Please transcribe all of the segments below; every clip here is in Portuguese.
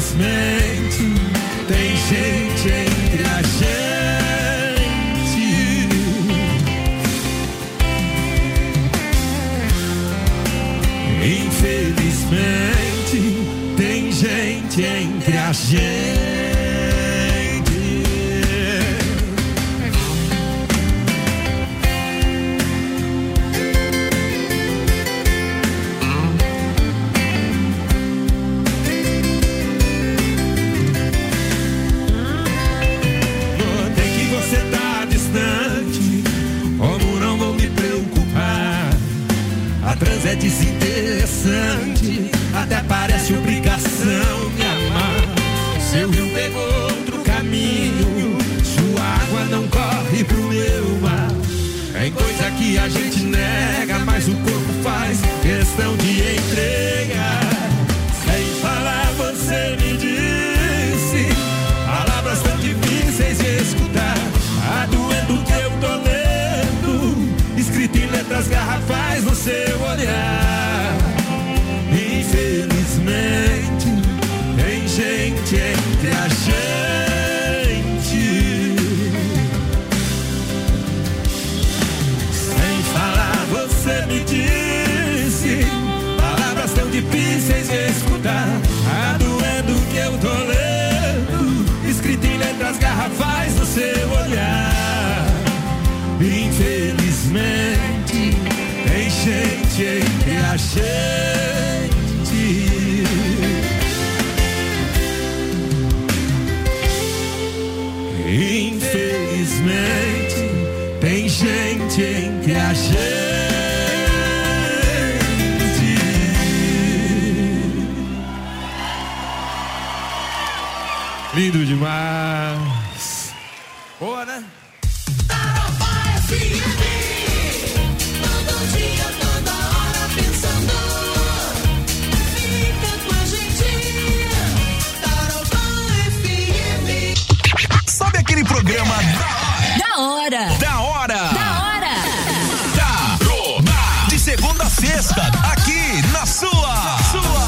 Infelizmente, tem gente entre a gente. Infelizmente, tem gente entre a gente. Trans é desinteressante, até parece obrigação me amar. Seu rio pegou outro caminho, sua água não corre pro meu mar. Tem coisa que a gente nega, mas o corpo faz questão de entregar. Sem falar você me disse palavras tão difíceis de escutar. A doendo que eu tô lendo, escrito em letras garrafais no seu olhar. Infelizmente, tem gente entre a gente. Sem falar, você me disse palavras tão difíceis de escutar. A doendo que eu tô lendo, escrito em letras garrafais no seu olhar. Infelizmente, tem gente entre a gente. Infelizmente, tem gente entre a gente. Lindo demais. Boa, né? Aquele programa da hora. De segunda a sexta, aqui na sua.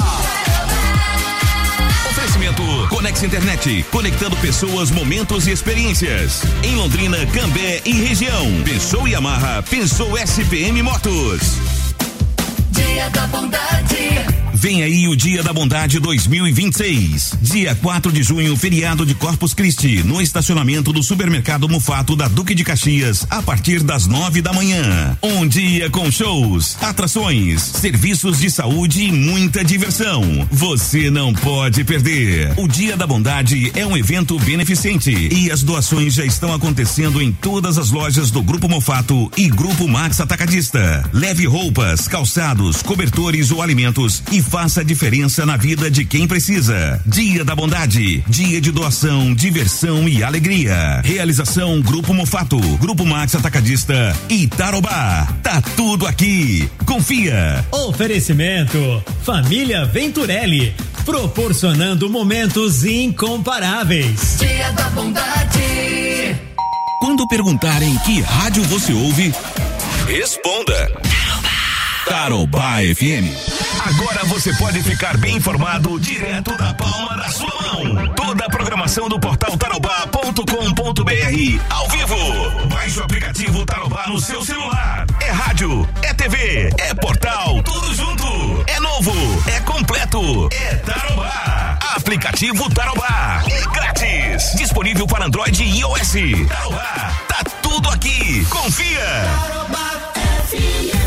Oferecimento Conex Internet, conectando pessoas, momentos e experiências. Em Londrina, Cambé e região. Pensou Yamaha, pensou SPM Motos. Dia da Bondade. Vem aí o Dia da Bondade 2026. Dia 4 de junho, feriado de Corpus Christi, no estacionamento do Supermercado Mufato da Duque de Caxias, a partir das 9 da manhã. Um dia com shows, atrações, serviços de saúde e muita diversão. Você não pode perder. O Dia da Bondade é um evento beneficente e as doações já estão acontecendo em todas as lojas do Grupo Mufato e Grupo Max Atacadista. Leve roupas, calçados, cobertores ou alimentos e faça a diferença na vida de quem precisa. Dia da Bondade, dia de doação, diversão e alegria. Realização Grupo Mufato, Grupo Max Atacadista e Tarobá. Tá tudo aqui. Confia. Oferecimento Família Venturelli, proporcionando momentos incomparáveis. Dia da Bondade. Quando perguntarem que rádio você ouve, responda Tarobá FM. Agora você pode ficar bem informado direto da palma da sua mão. Toda a programação do portal tarobá.com.br ao vivo. Baixe o aplicativo Tarobá no seu celular. É rádio, é TV, é portal, tudo junto. É novo, é completo, é Tarobá. Aplicativo Tarobá. É grátis. Disponível para Android e iOS. Tarobá. Tá tudo aqui. Confia. Tarobá FM.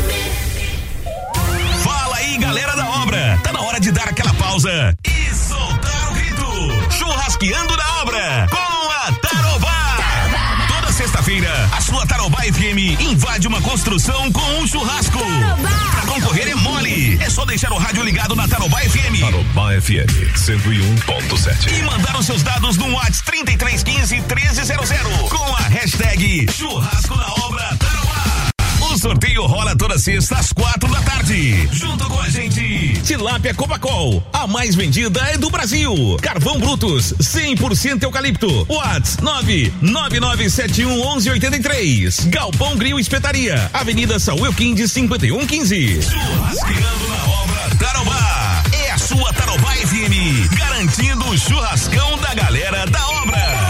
Fala aí, galera da obra. Tá na hora de dar aquela pausa e soltar o grito. Churrasqueando na obra com a Tarobá. Toda sexta-feira, a sua Tarobá FM invade uma construção com um churrasco. Pra concorrer é mole. É só deixar o rádio ligado na Tarobá FM. Tarobá FM 101.7. E mandar os seus dados no WhatsApp 3315-1300 com a hashtag Churrasco na Obra Tarobá. O sorteio rola toda sexta às 4 da tarde. Junto com a gente, Tilápia Copacol, a mais vendida é do Brasil. Carvão Brutus, 100% eucalipto. Whats 999711183. Galpão Grill Espetaria, Avenida Saúl Quindes 5115. Churrasqueando na obra Tarobá. É a sua Tarobá FM, garantindo churrascão da galera da obra.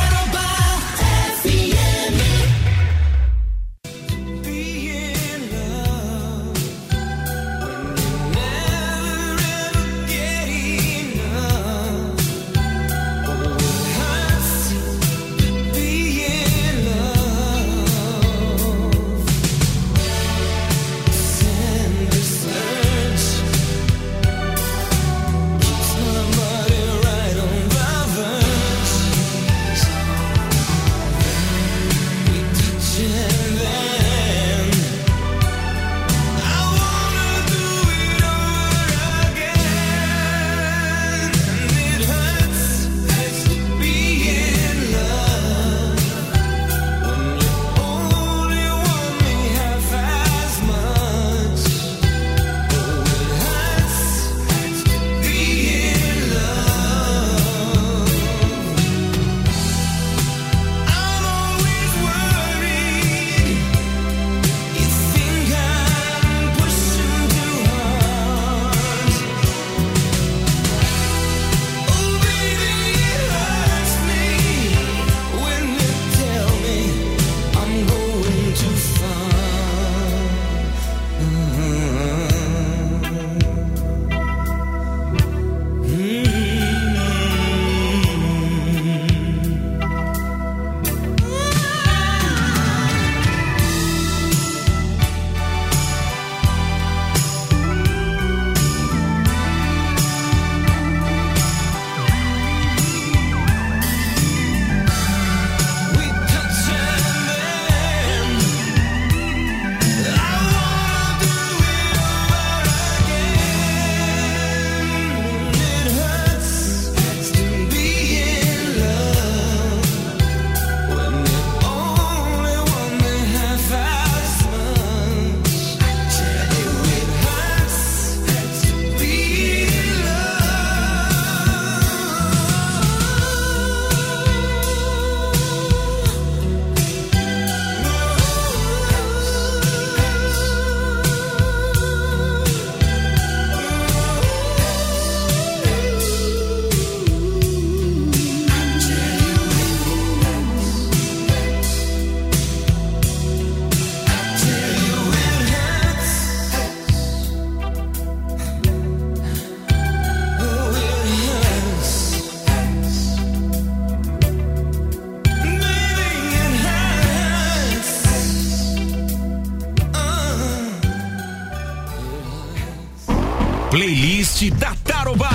Playlist da Tarobá.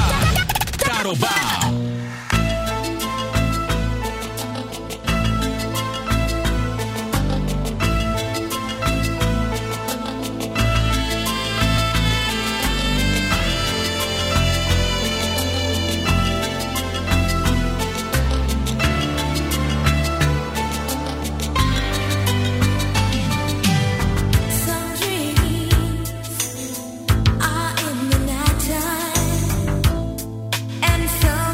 Tarobá. And so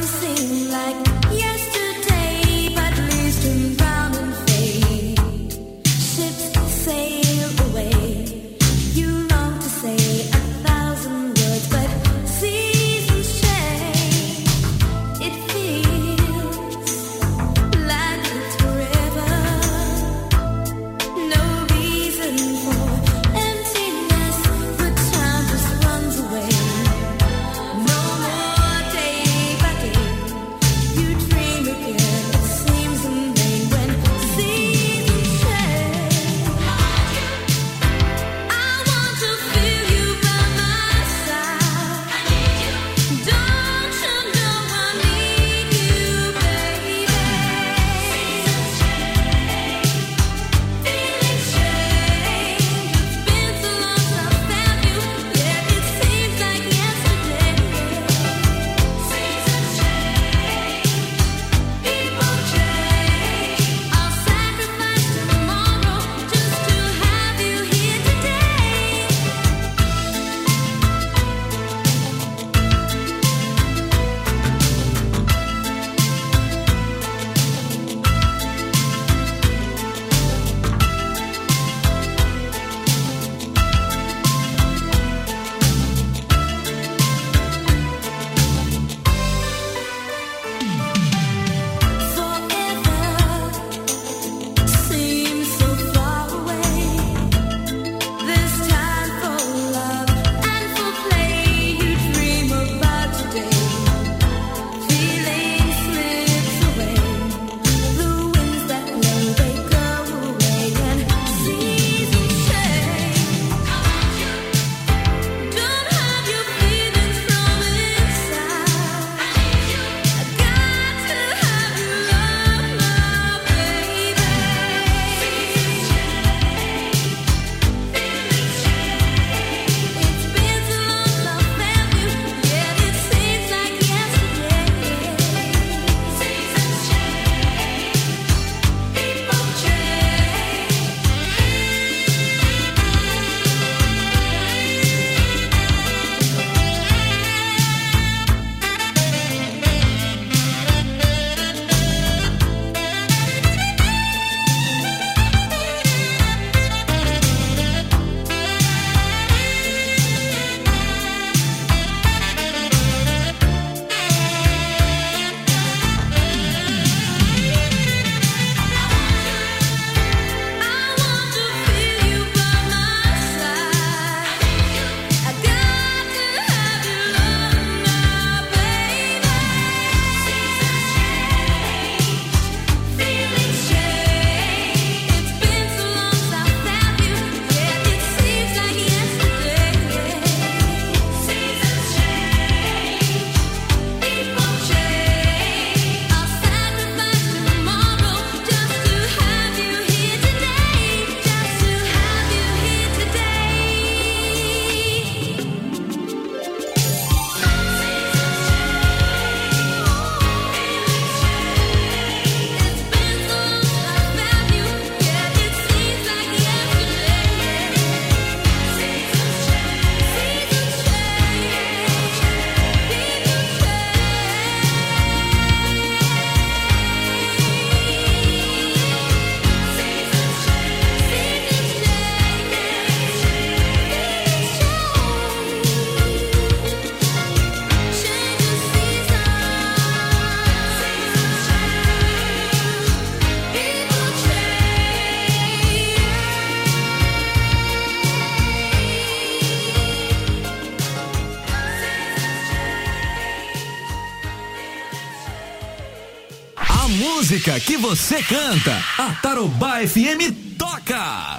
A música que você canta, a Tarobá FM toca.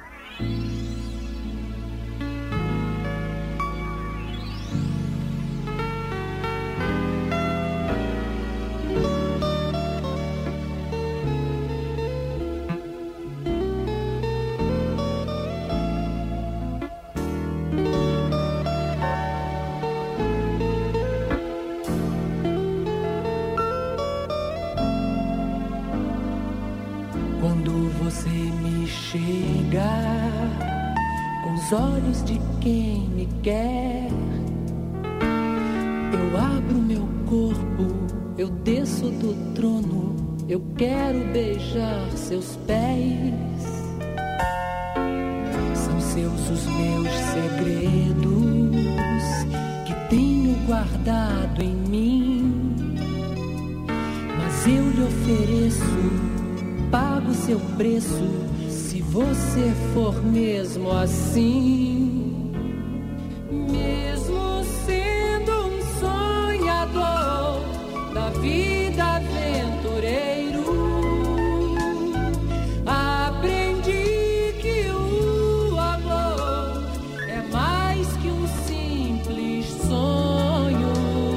Olhos de quem me quer, eu abro meu corpo, eu desço do trono, eu quero beijar seus pés. São seus os meus segredos que tenho guardado em mim, mas eu lhe ofereço, pago seu preço. Se você for mesmo assim, mesmo sendo um sonhador da vida aventureiro, aprendi que o amor é mais que um simples sonho.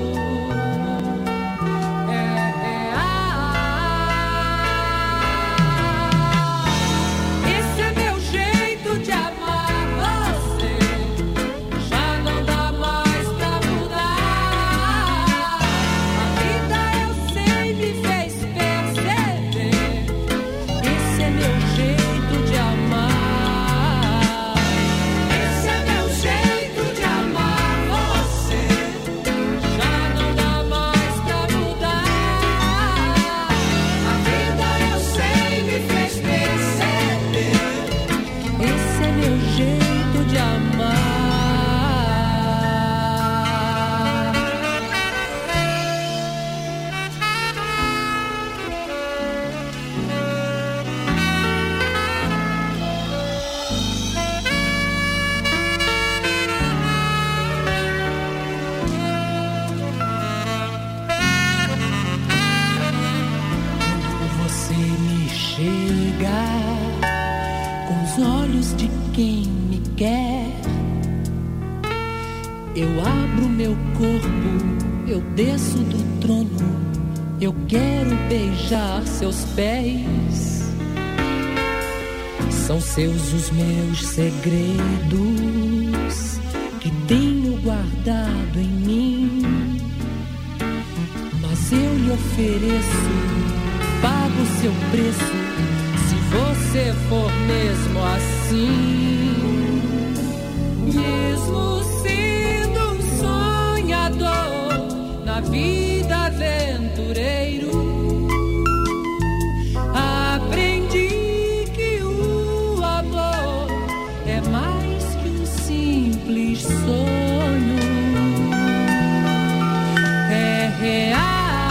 Eu abro meu corpo, eu desço do trono, eu quero beijar seus pés. São seus os meus segredos que tenho guardado em mim, mas eu lhe ofereço, pago seu preço, se você for mesmo assim. Mesmo sendo um sonhador na vida aventureiro, aprendi que o amor é mais que um simples sonho. É real.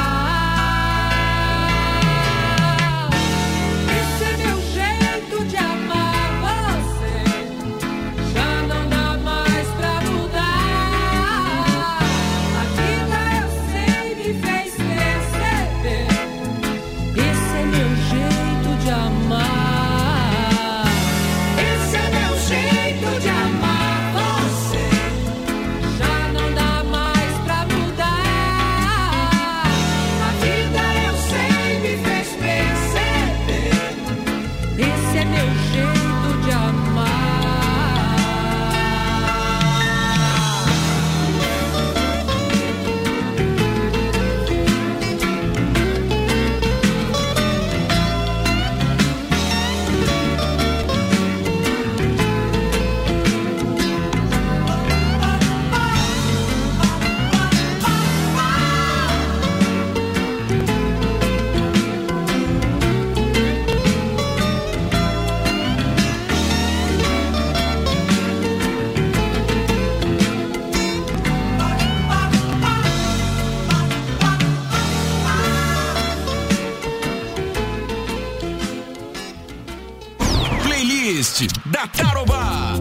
Da Tarobá.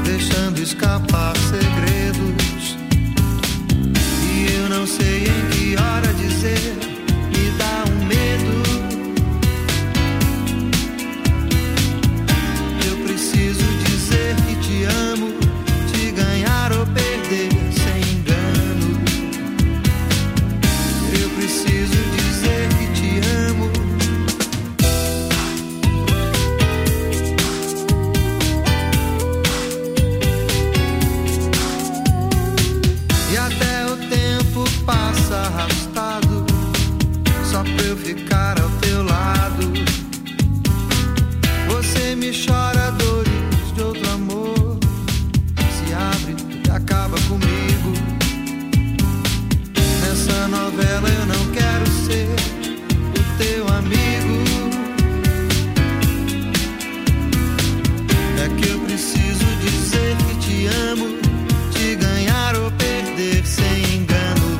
deixando escapar segredos. E eu não sei em que hora dizer, me dá um medo. Eu preciso dizer que te amo, te ganhar ou perder sem engano. Eu preciso dizer que te amo. E até o tempo passa arrastado, só pra eu ficar ao teu lado. Você me chora dores de outro amor, se abre e acaba comigo. Nessa novela eu não quero ser o teu amigo. É que eu preciso dizer que te amo, te ganhar ou perder sem engano.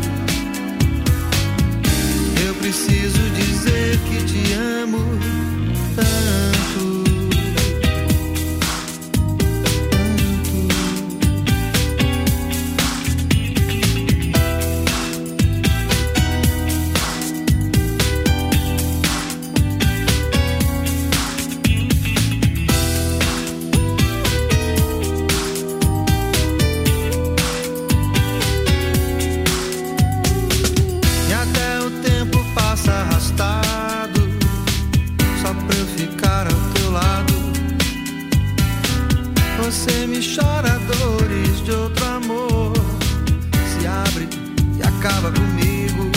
Eu preciso dizer que te amo tanto. E até o tempo passa arrastado, só pra eu ficar ao teu lado. Você me chora dores de outro amor, se abre e acaba comigo.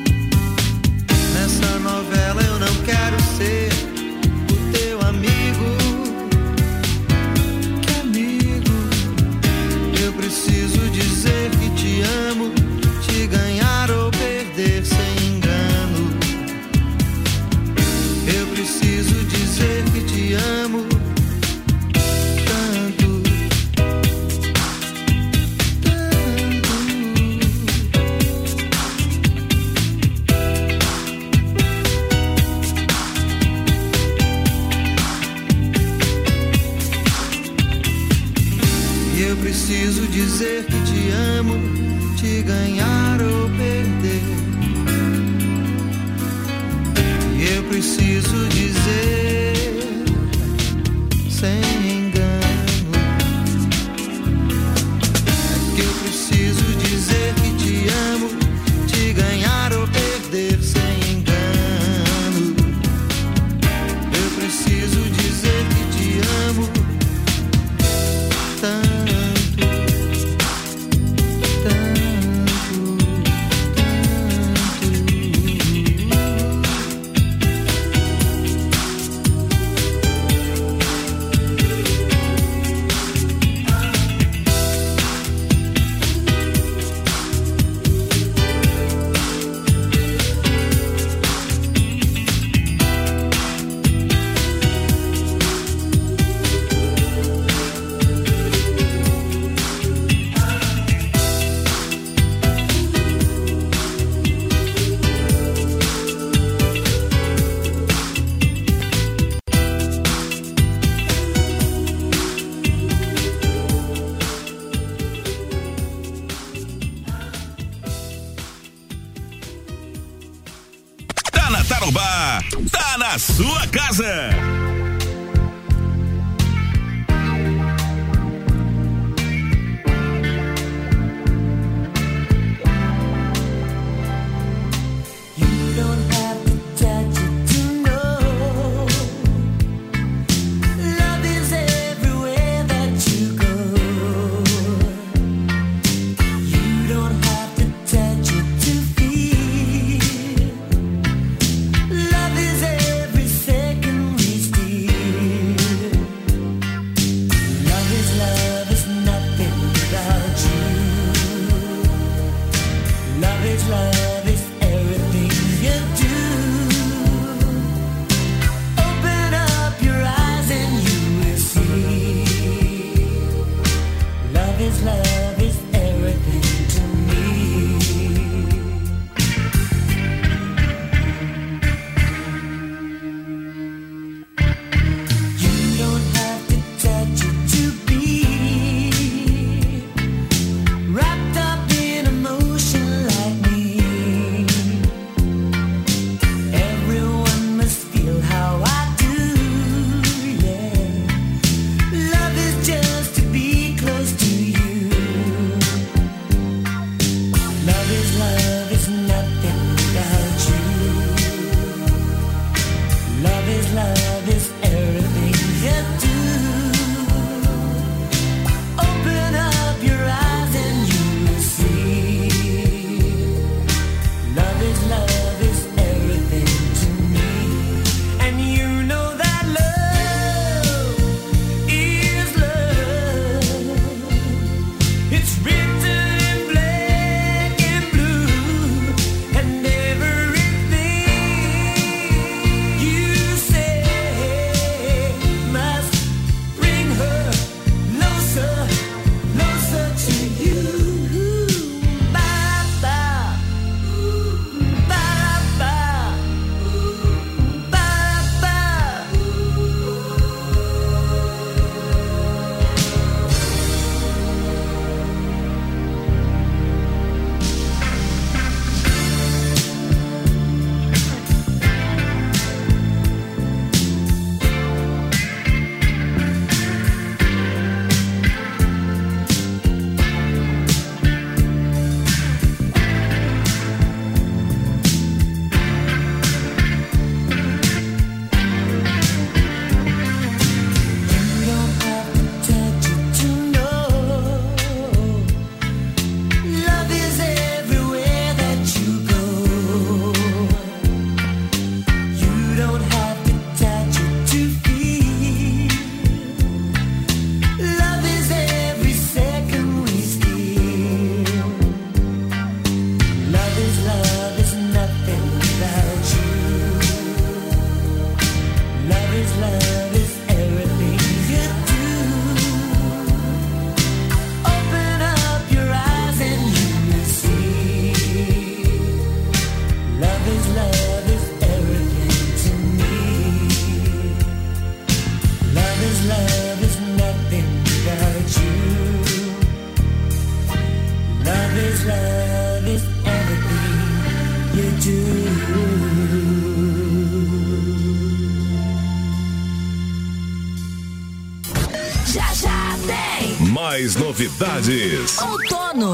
Nessa novela eu não quero ser o teu amigo. Que amigo? Eu preciso dizer que te amo, te ganhar ou perder sem engano. Eu preciso dizer que te amo tanto, tanto. E eu preciso dizer que te amo, te ganhar ou perder. E eu preciso dizer sem engano. É que eu preciso dizer que te amo, te ganhar ou perder sem engano. Eu preciso dizer que te amo tanto. Tá na Tarobá, tá na sua casa. You don't have to touch it to be mais novidades. Outono.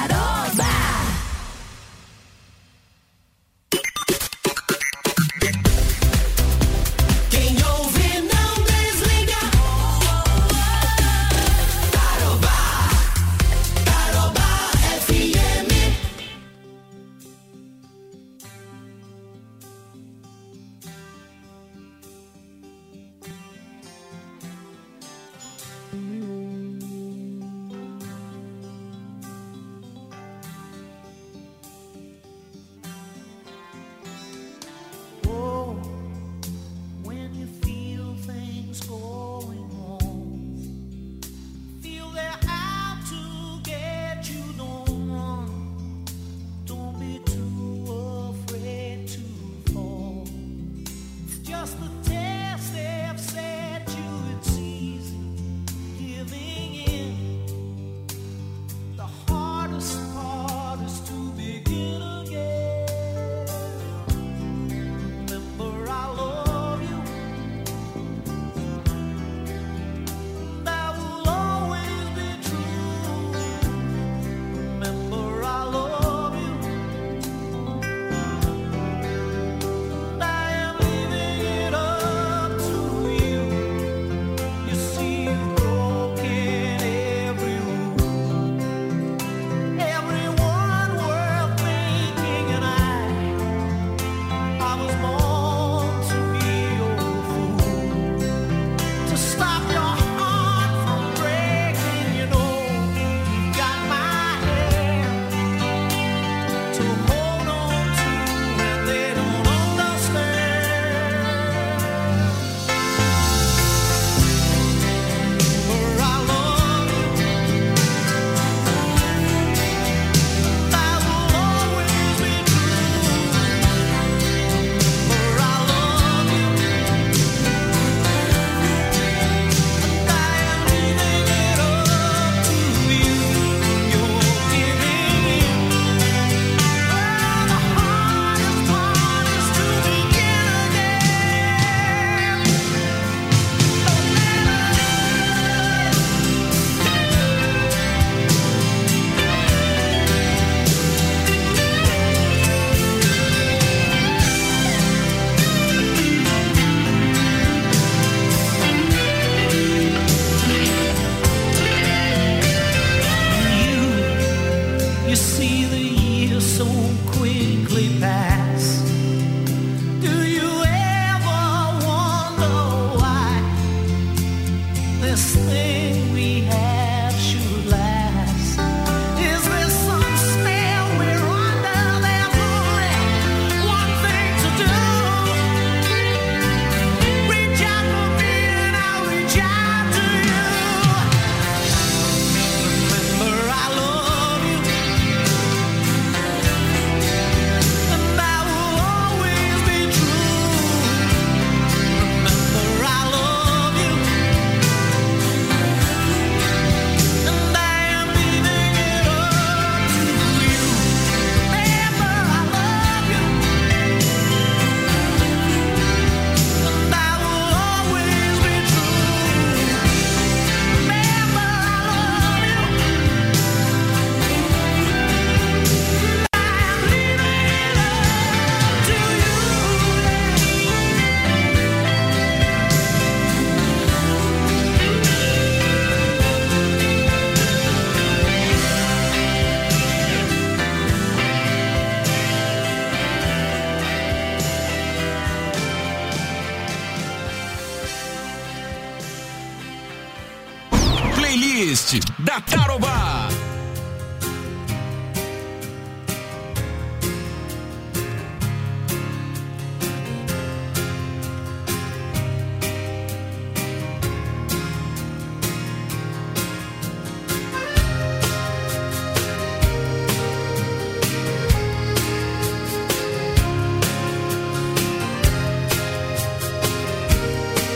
Playlist da Tarobá.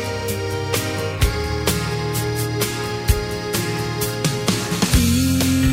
E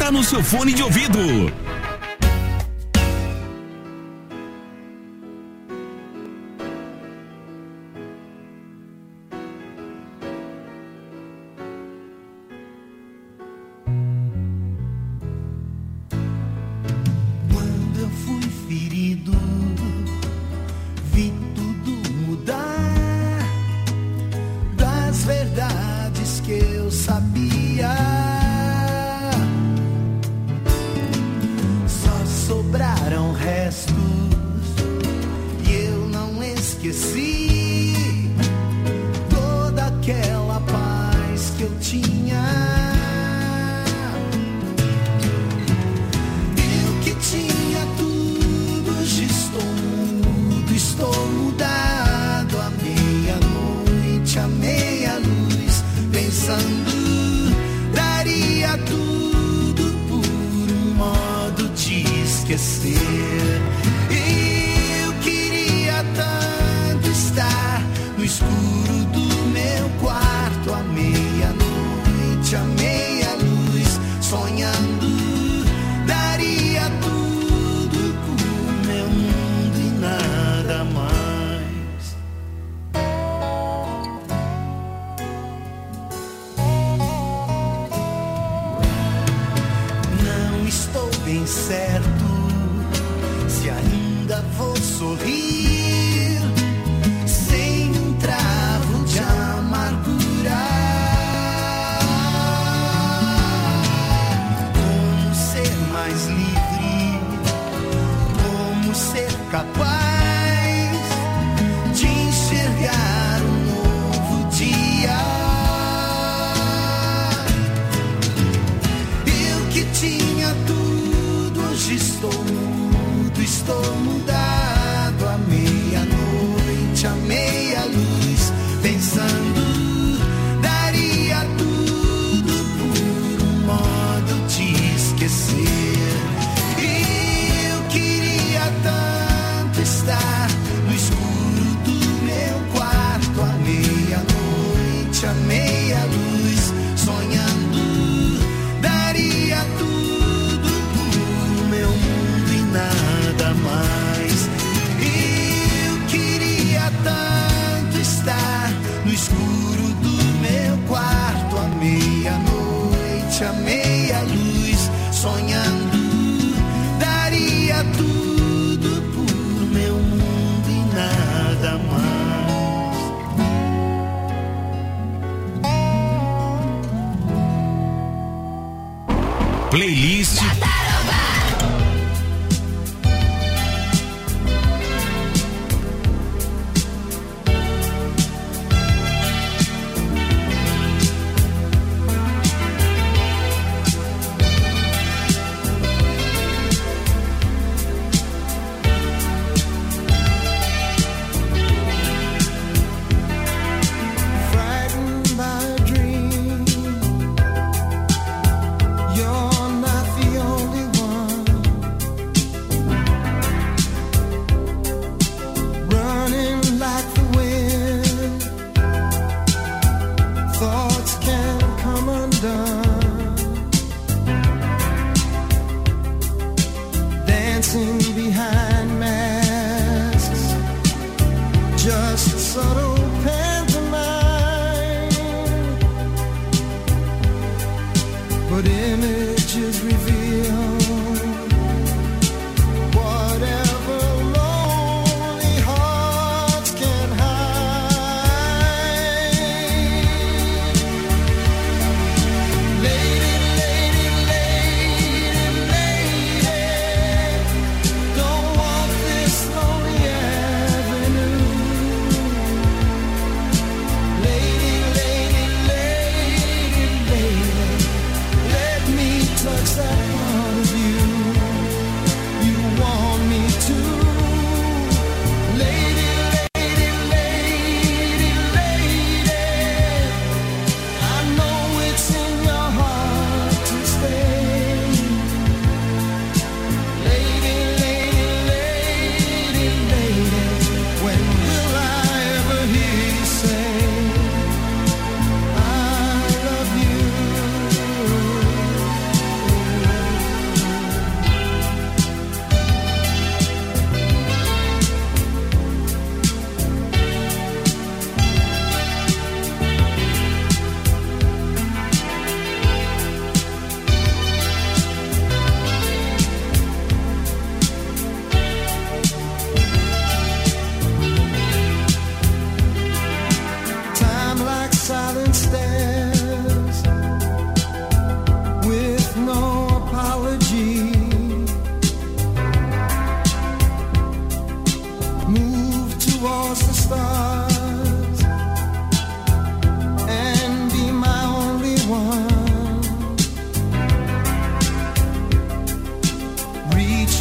tá no seu fone de ouvido. Playlist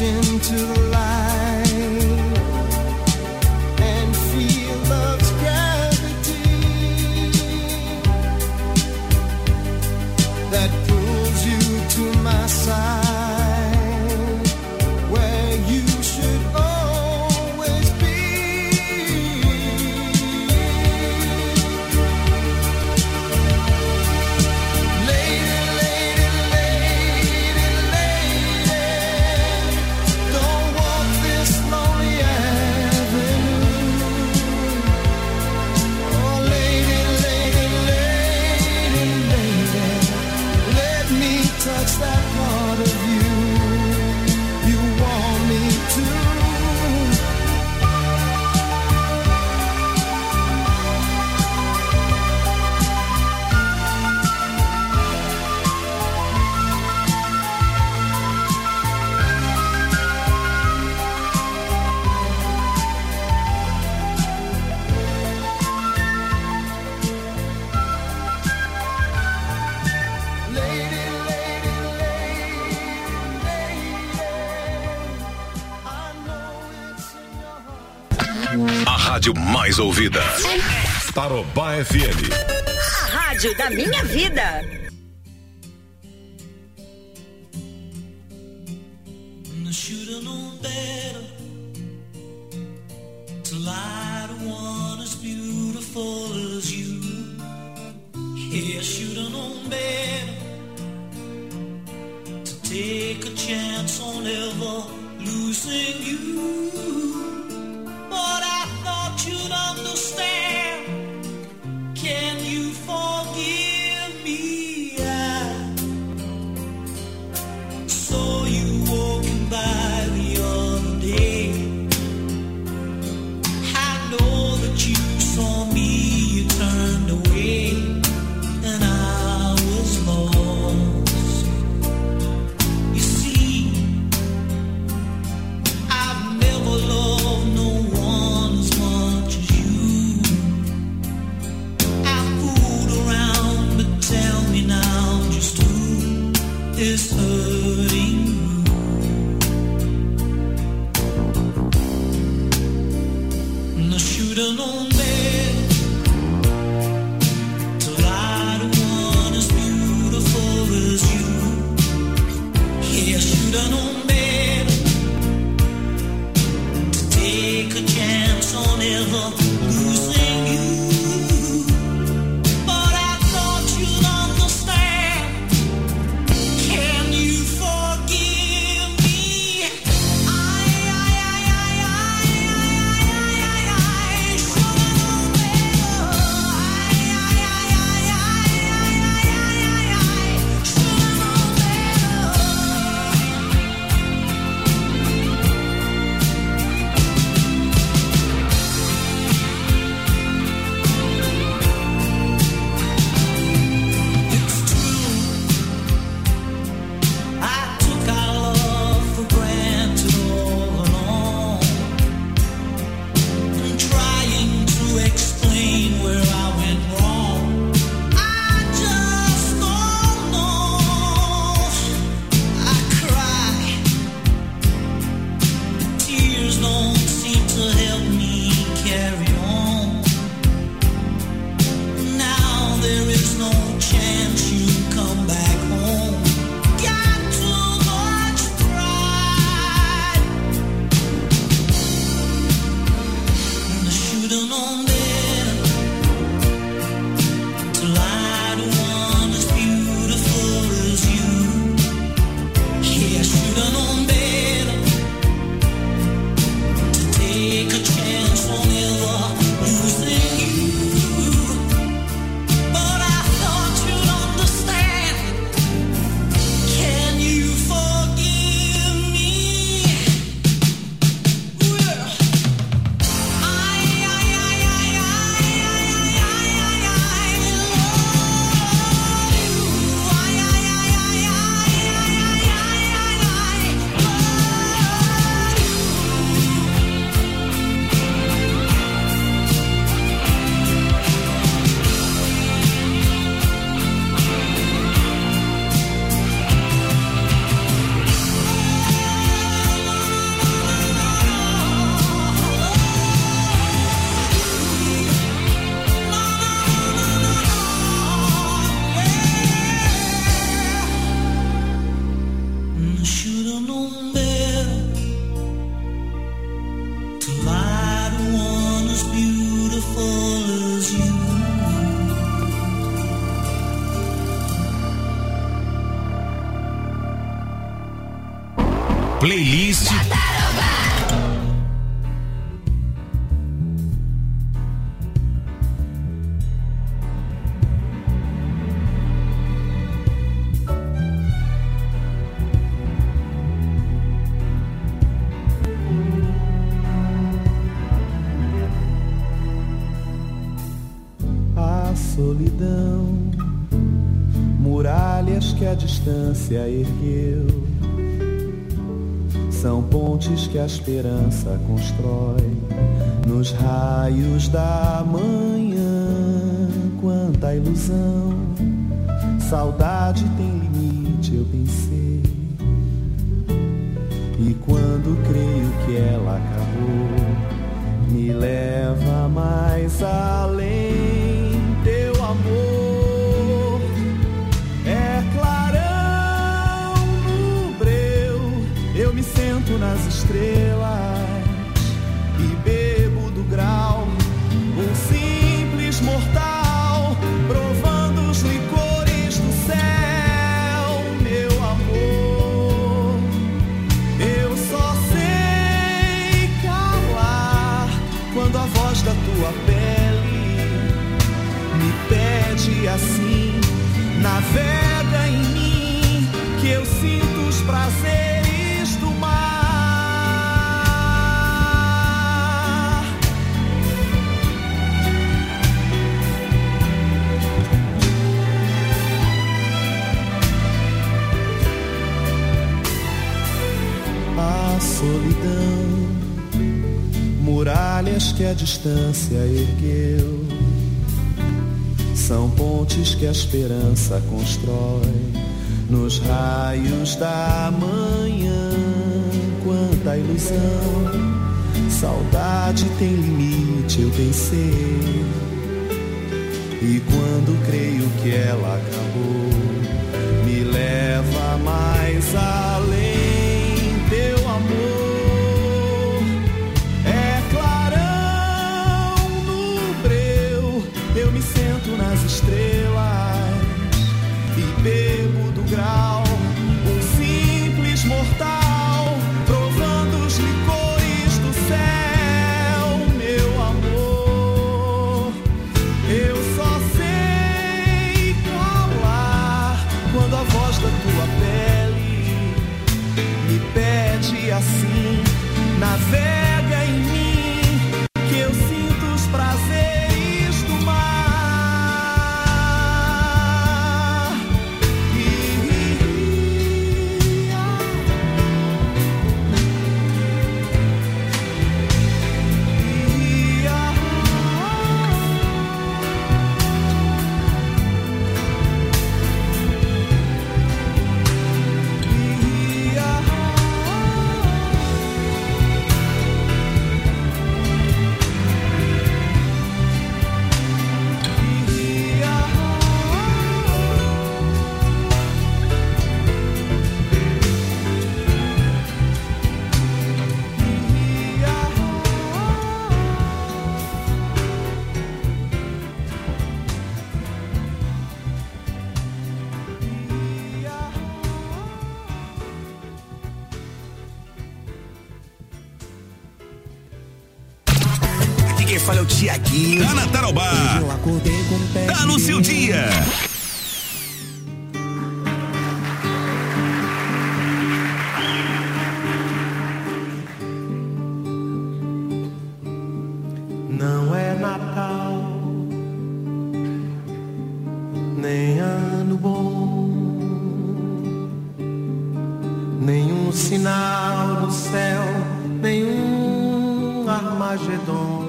into the light and feel love's gravity that pulls you to my side, where you should always be. Lady, lady, lady, lady, don't walk this lonely avenue. Oh, lady, lady, lady, lady, let me touch that part of you you want me to. Lady, lady, lady, lady, I know it's in your heart. A rádio mais ouvida. Tarobá FM. A rádio da minha vida. I should've known better to lie to one as beautiful as you. Yeah, I should've known better to take a chance on ever losing you. But I thought you'd understand. Can you forgive me? I saw you walking by the other day. I know that you saw me, you turned away, and I was lost. You see, I've never loved no one as much as you. I fooled around, but tell me now just who is hurting you. And I should've known better to lie to one as beautiful as you. Yeah, I should've known better to take a chance on ever losing you. But I thought you'd understand. Can you forgive me? I should've known better. Should've known better. It's true, I took our love for granted all along. I'm trying to explain where I went wrong. I just don't know. I cry, tears don't seem to help me carry on. Now there is no chance you come back home. Got too much pride, and I should've known better to lie to one as beautiful as you. Yeah, I should've known better to take a chance playlist. Solidão, muralhas que a distância ergueu, são pontes que a esperança constrói nos raios da manhã. Quanta ilusão, saudade tem limite, eu pensei, e quando creio que ela acabou, me leva mais além. Teu amor é clarão no breu, eu me sento nas estrelas e bebo do grau, um simples mortal provando os licores do céu. Meu amor, eu só sei calar quando a voz da tua pele pede assim, navega em mim, que eu sinto os prazeres do mar. A solidão, muralhas que a distância ergueu, são pontes que a esperança constrói nos raios da manhã. Quanta ilusão, saudade tem limite, eu pensei, e quando creio que ela acabou, me leva mais além. Teu amor é clarão no breu, eu me sento nas estrelas e bebo do grau, um simples mortal provando os licores do céu. Meu amor, eu só sei calar quando a voz da tua pele me pede assim, navega em mim, que eu sinto os prazeres do mar. Quem fala é o Tiaguinho. Tá na Tarobá. Tá no seu dia. Não é Natal, nem ano bom, nenhum sinal no céu, nenhum Armagedon.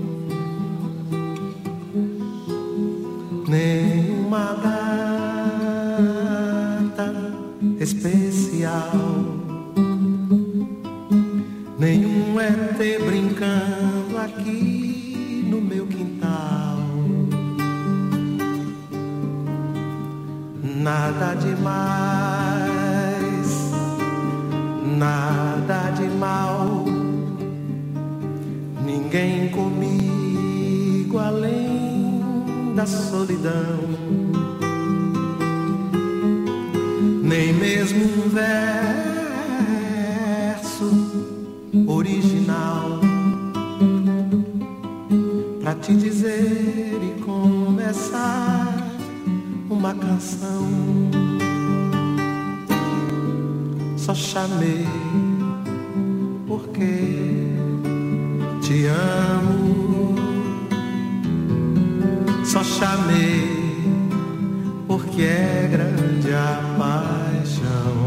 Nenhuma data especial, nenhum ET brincando aqui no meu quintal. Nada demais, nada de mal, ninguém comigo além da solidão, nem mesmo um original pra te dizer e começar uma canção. Só chamei porque te amo. Só chamei porque é grande a paixão.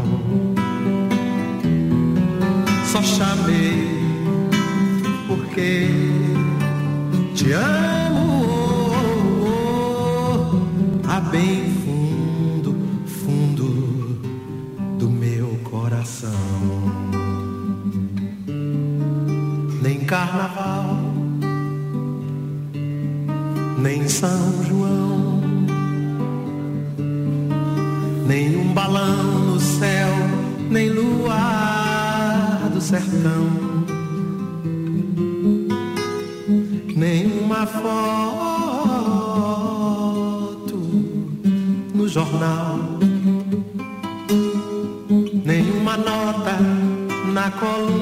Só chamei porque te amo a bem fundo, fundo do meu coração. Nem carnaval, nem São João, nem um balão no céu, nem luar do sertão, nem uma foto no jornal, nem uma nota na coluna